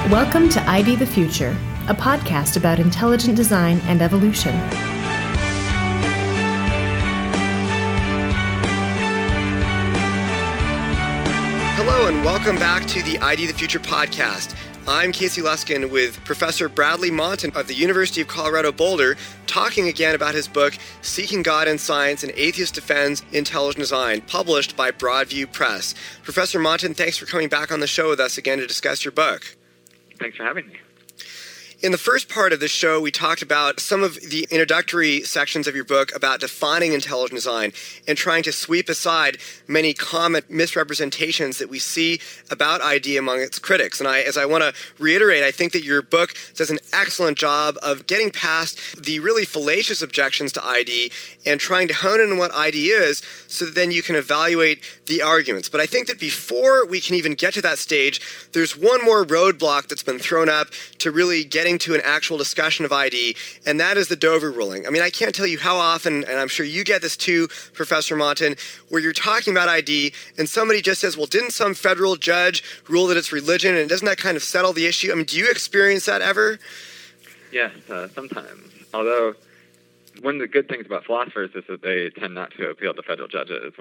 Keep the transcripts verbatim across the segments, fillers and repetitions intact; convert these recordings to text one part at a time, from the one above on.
Welcome to I D the Future, a podcast about intelligent design and evolution. Hello and welcome back to the I D the Future podcast. I'm Casey Luskin with Professor Bradley Monton of the University of Colorado Boulder, talking again about his book, Seeking God in Science, An Atheist Defends Intelligent Design, published by Broadview Press. Professor Monton, thanks for coming back on the show with us again to discuss your book. Thanks for having me. In the first part of the show, we talked about some of the introductory sections of your book about defining intelligent design and trying to sweep aside many common misrepresentations that we see about I D among its critics. And I, as I want to reiterate, I think that your book does an excellent job of getting past the really fallacious objections to I D and trying to hone in on what I D is so that then you can evaluate the arguments. But I think that before we can even get to that stage, there's one more roadblock that's been thrown up to really getting to an actual discussion of I D, and that is the Dover ruling. I mean, I can't tell you how often, and I'm sure you get this too, Professor Monton, where you're talking about I D, and somebody just says, well, didn't some federal judge rule that it's religion, and doesn't that kind of settle the issue? I mean, do you experience that ever? Yes, uh, sometimes. Although, one of the good things about philosophers is that they tend not to appeal to federal judges.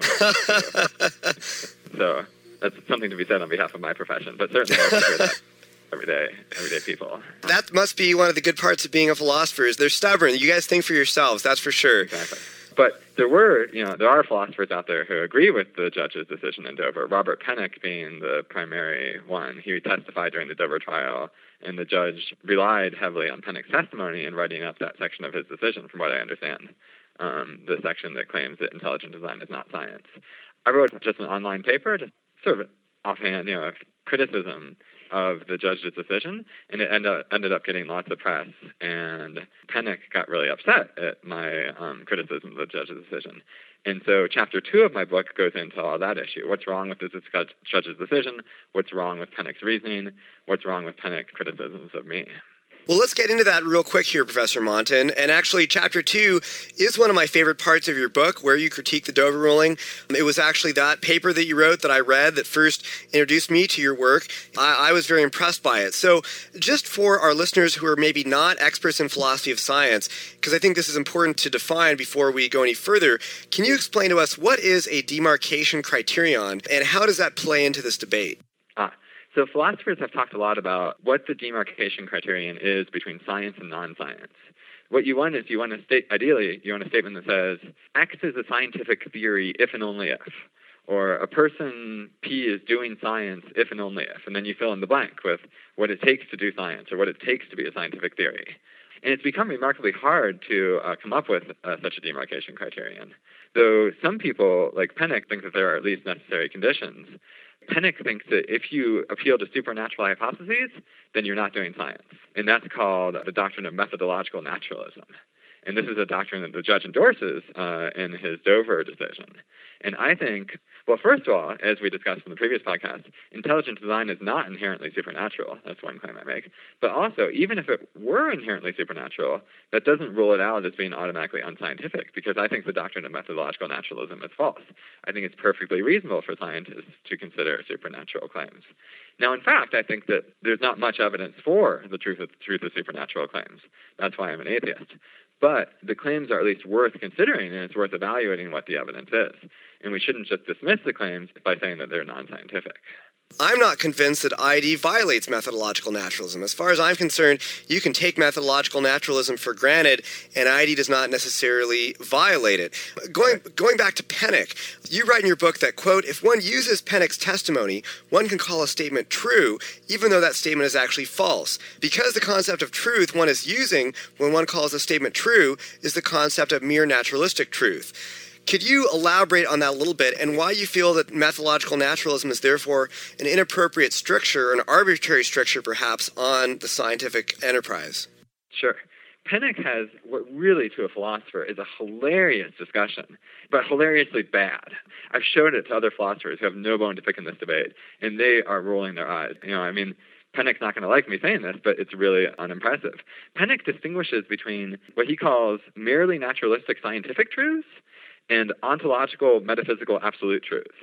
So, that's something to be said on behalf of my profession, but certainly I hear that. Everyday, everyday people. That must be one of the good parts of being a philosopher is they're stubborn. You guys think for yourselves, that's for sure. Exactly. But there were, you know, there are philosophers out there who agree with the judge's decision in Dover. Robert Pennock being the primary one. He testified during the Dover trial, and the judge relied heavily on Pennock's testimony in writing up that section of his decision, from what I understand, um, the section that claims that intelligent design is not science. I wrote just an online paper, just sort of offhand, you know, criticism of the judge's decision, and it ended up, ended up getting lots of press, and Pennock got really upset at my um, criticism of the judge's decision. And so chapter two of my book goes into all that issue. What's wrong with this judge's decision? What's wrong with Pennock's reasoning? What's wrong with Pennock's criticisms of me? Well, let's get into that real quick here, Professor Monton. And actually, chapter two is one of my favorite parts of your book, where you critique the Dover ruling. It was actually that paper that you wrote that I read that first introduced me to your work. I, I was very impressed by it. So just for our listeners who are maybe not experts in philosophy of science, because I think this is important to define before we go any further, can you explain to us what is a demarcation criterion and how does that play into this debate? Ah. So philosophers have talked a lot about what the demarcation criterion is between science and non-science. What you want is you want to state, ideally, you want a statement that says, X is a scientific theory if and only if. Or a person P is doing science if and only if. And then you fill in the blank with what it takes to do science or what it takes to be a scientific theory. And it's become remarkably hard to uh, come up with uh, such a demarcation criterion. Though some people, like Pennock, think that there are at least necessary conditions. Pennock thinks that if you appeal to supernatural hypotheses, then you're not doing science. And that's called the doctrine of methodological naturalism. And this is a doctrine that the judge endorses uh, in his Dover decision. And I think, well, first of all, as we discussed in the previous podcast, intelligent design is not inherently supernatural. That's one claim I make. But also, even if it were inherently supernatural, that doesn't rule it out as being automatically unscientific, because I think the doctrine of methodological naturalism is false. I think it's perfectly reasonable for scientists to consider supernatural claims. Now, in fact, I think that there's not much evidence for the truth of, truth of supernatural claims. That's why I'm an atheist. But the claims are at least worth considering, and it's worth evaluating what the evidence is. And we shouldn't just dismiss the claims by saying that they're non-scientific. I'm not convinced that I D violates methodological naturalism. As far as I'm concerned, you can take methodological naturalism for granted, and I D does not necessarily violate it. Going going back to Pennock, you write in your book that, quote, if one uses Pennock's testimony, one can call a statement true, even though that statement is actually false. Because the concept of truth one is using when one calls a statement true is the concept of mere naturalistic truth. Could you elaborate on that a little bit and why you feel that methodological naturalism is therefore an inappropriate stricture, an arbitrary stricture perhaps, on the scientific enterprise? Sure. Pennock has what really to a philosopher is a hilarious discussion, but hilariously bad. I've showed it to other philosophers who have no bone to pick in this debate, and they are rolling their eyes. You know, I mean, Pennock's not going to like me saying this, but it's really unimpressive. Pennock distinguishes between what he calls merely naturalistic scientific truths and ontological metaphysical absolute truths.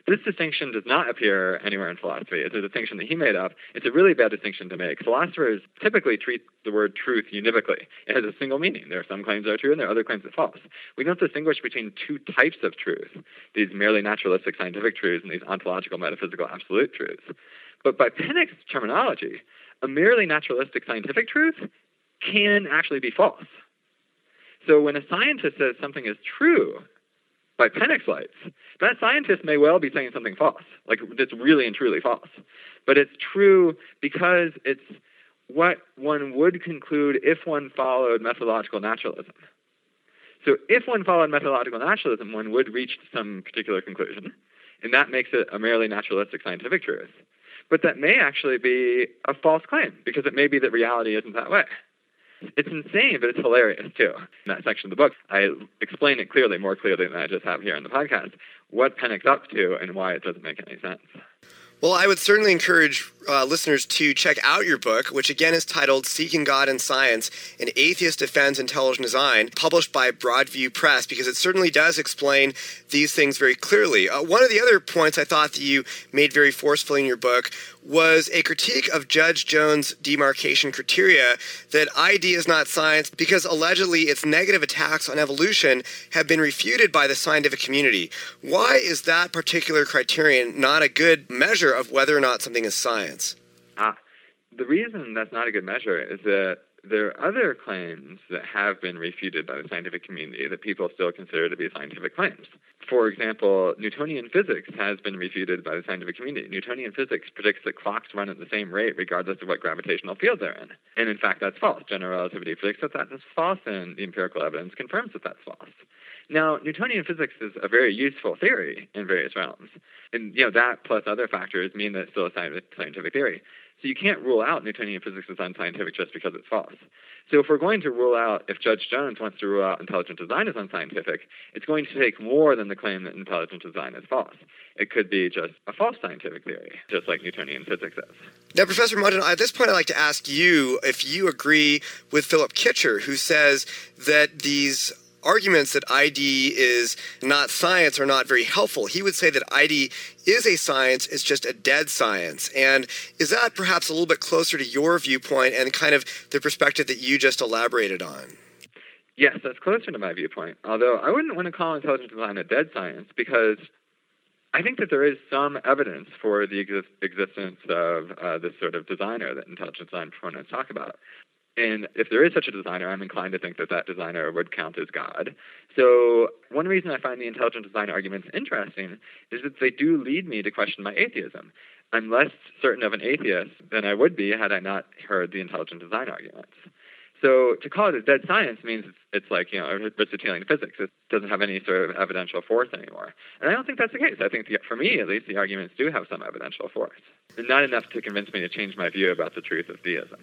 This distinction does not appear anywhere in philosophy. It's a distinction that he made up. It's a really bad distinction to make. Philosophers typically treat the word truth univocally. It has a single meaning. There are some claims that are true and there are other claims that are false. We don't distinguish between two types of truth, these merely naturalistic scientific truths and these ontological metaphysical absolute truths. But by Pennock's terminology, a merely naturalistic scientific truth can actually be false. So when a scientist says something is true, by Pennock's lights, that scientist may well be saying something false, like it's really and truly false. But it's true because it's what one would conclude if one followed methodological naturalism. So if one followed methodological naturalism, one would reach some particular conclusion, and that makes it a merely naturalistic scientific truth. But that may actually be a false claim, because it may be that reality isn't that way. It's insane, but it's hilarious, too. In that section of the book, I explain it clearly, more clearly than I just have here in the podcast, what Pennock's up to and why it doesn't make any sense. Well, I would certainly encourage uh, listeners to check out your book, which again is titled Seeking God in Science, An Atheist Defends Intelligent Design, published by Broadview Press, because it certainly does explain these things very clearly. Uh, one of the other points I thought that you made very forcefully in your book was a critique of Judge Jones' demarcation criteria that I D is not science because allegedly its negative attacks on evolution have been refuted by the scientific community. Why is that particular criterion not a good measure of whether or not something is science? Ah, the reason that's not a good measure is that there are other claims that have been refuted by the scientific community that people still consider to be scientific claims. For example, Newtonian physics has been refuted by the scientific community. Newtonian physics predicts that clocks run at the same rate regardless of what gravitational field they're in. And in fact, that's false. General relativity predicts that that's false, and the empirical evidence confirms that that's false. Now, Newtonian physics is a very useful theory in various realms. And, you know, that plus other factors mean that it's still a scientific theory. So you can't rule out Newtonian physics as unscientific just because it's false. So if we're going to rule out, if Judge Jones wants to rule out intelligent design as unscientific, it's going to take more than the claim that intelligent design is false. It could be just a false scientific theory, just like Newtonian physics is. Now, Professor Mudden, at this point I'd like to ask you if you agree with Philip Kitcher, who says that these arguments that I D is not science are not very helpful. He would say that I D is a science, it's just a dead science. And is that perhaps a little bit closer to your viewpoint and kind of the perspective that you just elaborated on? Yes, that's closer to my viewpoint, although I wouldn't want to call intelligent design a dead science because I think that there is some evidence for the exist- existence of uh, this sort of designer that intelligent design proponents talk about. And if there is such a designer, I'm inclined to think that that designer would count as God. So one reason I find the intelligent design arguments interesting is that they do lead me to question my atheism. I'm less certain of an atheist than I would be had I not heard the intelligent design arguments. So to call it a dead science means it's, it's like, you know, Aristotelian physics. It doesn't have any sort of evidential force anymore. And I don't think that's the case. I think, the, for me at least, the arguments do have some evidential force. And not enough to convince me to change my view about the truth of theism.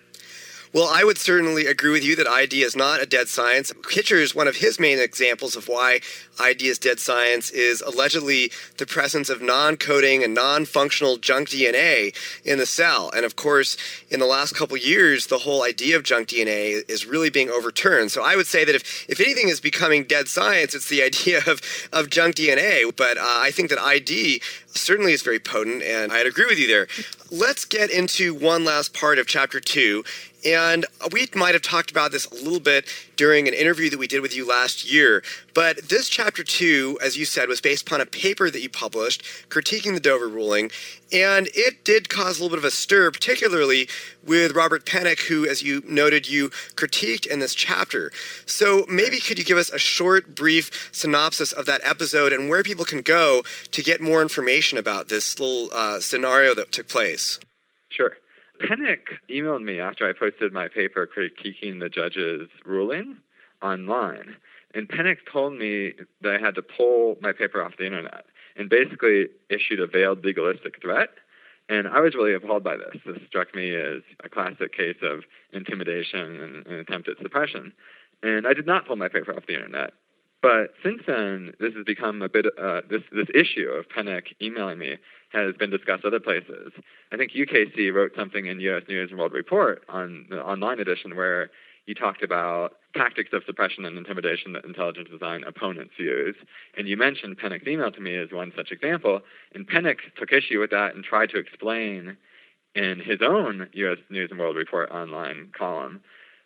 Well, I would certainly agree with you that I D is not a dead science. Kitcher's one of his main examples of why I D is dead science is allegedly the presence of non-coding and non-functional junk D N A in the cell. And of course, in the last couple of years, the whole idea of junk D N A is really being overturned. So I would say that if, if anything is becoming dead science, it's the idea of, of junk D N A. But uh, I think that I D certainly is very potent, and I'd agree with you there. Let's get into one last part of chapter two. And we might have talked about this a little bit during an interview that we did with you last year. But this chapter two, as you said, was based upon a paper that you published critiquing the Dover ruling. And it did cause a little bit of a stir, particularly with Robert Pennock, who, as you noted, you critiqued in this chapter. So maybe could you give us a short, brief synopsis of that episode and where people can go to get more information about this little uh, scenario that took place? Sure. Pennock emailed me after I posted my paper critiquing the judge's ruling online. And Pennock told me that I had to pull my paper off the internet and basically issued a veiled legalistic threat. And I was really appalled by this. This struck me as a classic case of intimidation and an attempt at suppression. And I did not pull my paper off the internet. But since then, this has become a bit, uh, this, this issue of Pennock emailing me has been discussed other places. I think U K C wrote something in U S News and World Report on the online edition where you talked about tactics of suppression and intimidation that intelligent design opponents use. And you mentioned Pennock's email to me as one such example. And Pennock took issue with that and tried to explain in his own U S News and World Report online column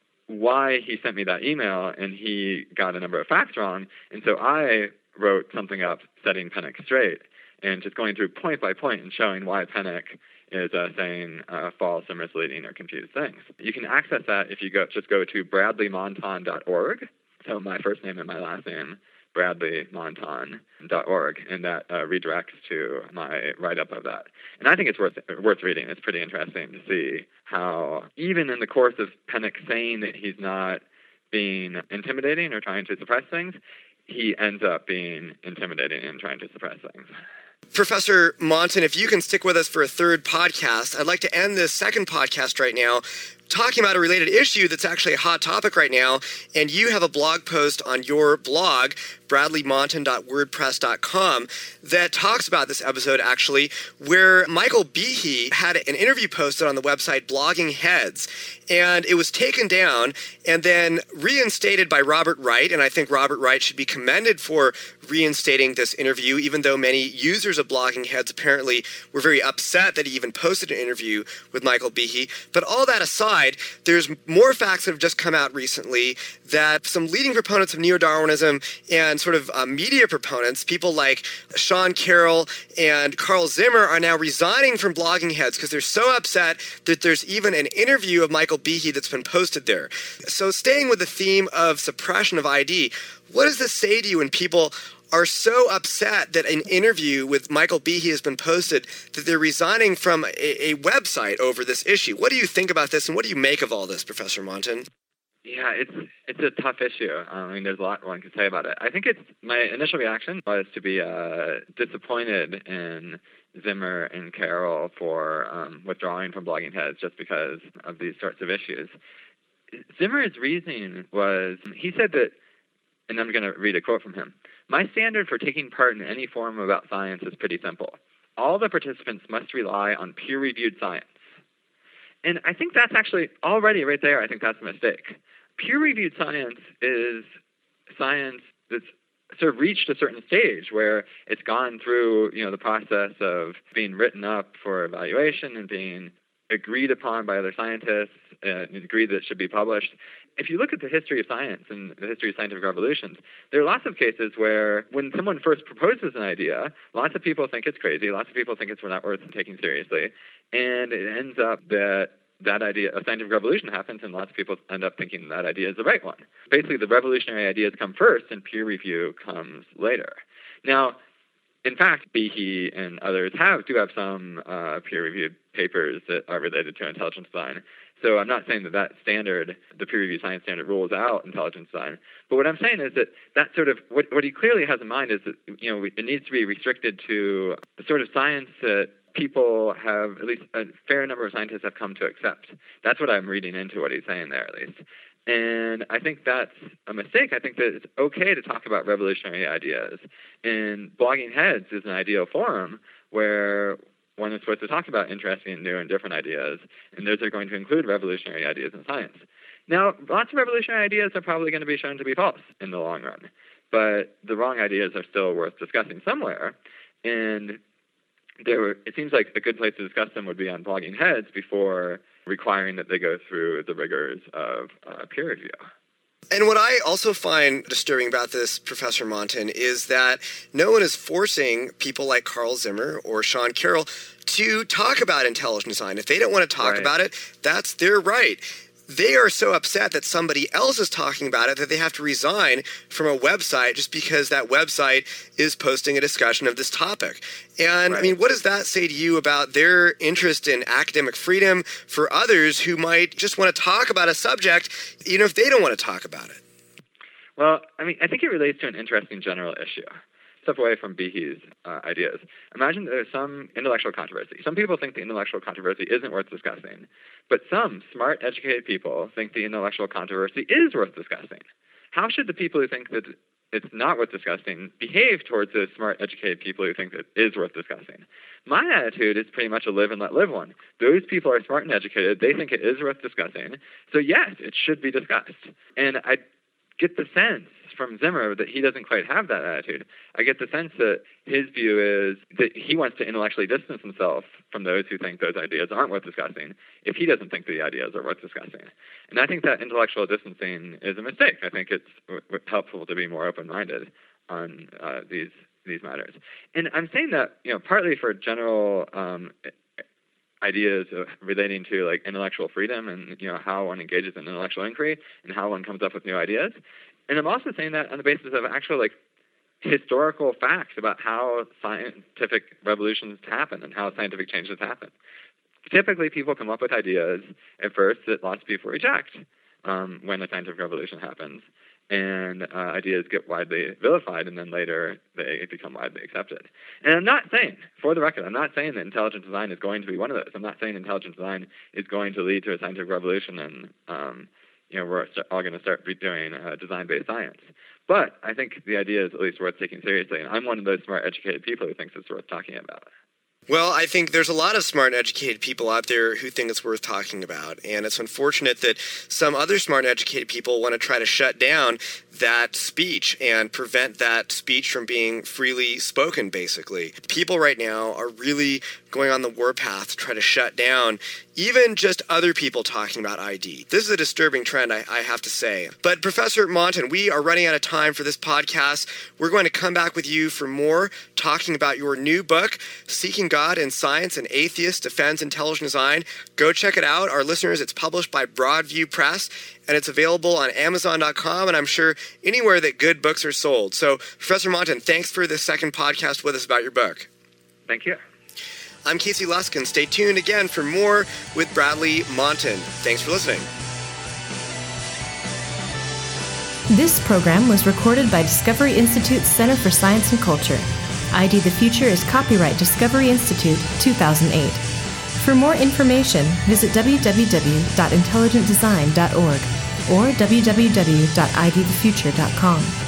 why he sent me that email, and he got a number of facts wrong. And so I wrote something up setting Pennock straight and just going through point by point and showing why Pennock is uh, saying uh, false or misleading or confused things. You can access that if you go just go to bradley monton dot org. So my first name and my last name, bradley monton dot org, and that uh, redirects to my write-up of that. And I think it's worth worth reading. It's pretty interesting to see how, even in the course of Pennock saying that he's not being intimidating or trying to suppress things, he ends up being intimidating and trying to suppress things. Professor Monton, if you can stick with us for a third podcast, I'd like to end this second podcast right now talking about a related issue that's actually a hot topic right now. And you have a blog post on your blog, bradley monton dot wordpress dot com, that talks about this episode, actually, where Michael Behe had an interview posted on the website Blogging Heads. And it was taken down and then reinstated by Robert Wright. And I think Robert Wright should be commended for reinstating this interview, even though many users of Blogging Heads apparently were very upset that he even posted an interview with Michael Behe. But all that aside, there's more facts that have just come out recently that some leading proponents of neo-Darwinism and sort of uh, media proponents, people like Sean Carroll and Carl Zimmer, are now resigning from Blogging Heads because they're so upset that there's even an interview of Michael Behe that's been posted there. So staying with the theme of suppression of I D, what does this say to you when people are so upset that an interview with Michael Behe has been posted that they're resigning from a, a website over this issue? What do you think about this, and what do you make of all this, Professor Monton? Yeah, it's it's a tough issue. I mean, there's a lot one could say about it. I think it's my initial reaction was to be uh, disappointed in Zimmer and Carroll for um, withdrawing from Blogging Heads just because of these sorts of issues. Zimmer's reasoning was, he said that, and I'm going to read a quote from him, "My standard for taking part in any forum about science is pretty simple. All the participants must rely on peer-reviewed science." And I think that's actually already right there, I think that's a mistake. Peer-reviewed science is science that's sort of reached a certain stage where it's gone through, you know, the process of being written up for evaluation and being agreed upon by other scientists and agreed that it should be published. If you look at the history of science and the history of scientific revolutions, there are lots of cases where when someone first proposes an idea, lots of people think it's crazy, lots of people think it's not worth taking seriously, and it ends up that that idea, a scientific revolution happens, and lots of people end up thinking that idea is the right one. Basically, the revolutionary ideas come first, and peer review comes later. Now, in fact, Behe and others have do have some uh, peer-reviewed papers that are related to intelligent design. So I'm not saying that that standard, the peer-reviewed science standard, rules out intelligent design. But what I'm saying is that that sort of, what, what he clearly has in mind is that, you know, it needs to be restricted to the sort of science that people have, at least a fair number of scientists have come to accept. That's what I'm reading into what he's saying there, at least. And I think that's a mistake. I think that it's okay to talk about revolutionary ideas. And Blogging Heads is an ideal forum where one is supposed to talk about interesting and new and different ideas, and those are going to include revolutionary ideas in science. Now, lots of revolutionary ideas are probably going to be shown to be false in the long run, but the wrong ideas are still worth discussing somewhere. And there were, it seems like a good place to discuss them would be on Blogging Heads before requiring that they go through the rigors of uh, peer review. And what I also find disturbing about this, Professor Monton, is that no one is forcing people like Carl Zimmer or Sean Carroll to talk about intelligent design. If they don't want to talk right. about it, that's their right. They are so upset that somebody else is talking about it that they have to resign from a website just because that website is posting a discussion of this topic. And, right. I mean, what does that say to you about their interest in academic freedom for others who might just want to talk about a subject, even if they don't want to talk about it? Well, I mean, I think it relates to an interesting general issue. Step away from Behe's uh, ideas. Imagine there's some intellectual controversy. Some people think the intellectual controversy isn't worth discussing, but some smart, educated people think the intellectual controversy is worth discussing. How should the people who think that it's not worth discussing behave towards those smart, educated people who think that it is worth discussing? My attitude is pretty much a live and let live one. Those people are smart and educated. They think it is worth discussing. So yes, it should be discussed. And I get the sense from Zimmer that he doesn't quite have that attitude. I get the sense that his view is that he wants to intellectually distance himself from those who think those ideas aren't worth discussing if he doesn't think the ideas are worth discussing. And I think that intellectual distancing is a mistake. I think it's w- w- helpful to be more open-minded on uh, these these matters. And I'm saying that, you know, partly for general um, ideas relating to like intellectual freedom and, you know, how one engages in intellectual inquiry and how one comes up with new ideas. And I'm also saying that on the basis of actual like historical facts about how scientific revolutions happen and how scientific changes happen. Typically, people come up with ideas at first that lots of people reject um, when a scientific revolution happens. And uh, ideas get widely vilified, and then later they become widely accepted. And I'm not saying, for the record, I'm not saying that intelligent design is going to be one of those. I'm not saying intelligent design is going to lead to a scientific revolution and um, you know, we're all going to start doing uh, design-based science. But I think the idea is at least worth taking seriously, and I'm one of those smart, educated people who thinks it's worth talking about. Well, I think there's a lot of smart and educated people out there who think it's worth talking about, and it's unfortunate that some other smart and educated people want to try to shut down that speech and prevent that speech from being freely spoken, basically. People right now are really going on the warpath to try to shut down even just other people talking about I D. This is a disturbing trend, I, I have to say. But Professor Monton, we are running out of time for this podcast. We're going to come back with you for more, talking about your new book, Seeking God in Science, An Atheist Defends Intelligent Design. Go check it out. Our listeners, it's published by Broadview Press, and it's available on Amazon dot com, and I'm sure anywhere that good books are sold. So, Professor Monton, thanks for the second podcast with us about your book. Thank you. I'm Casey Luskin. Stay tuned again for more with Bradley Monton. Thanks for listening. This program was recorded by Discovery Institute's Center for Science and Culture. I D the Future is copyright Discovery Institute two thousand eight. For more information, visit w w w dot intelligent design dot org or w w w dot i d the future dot com.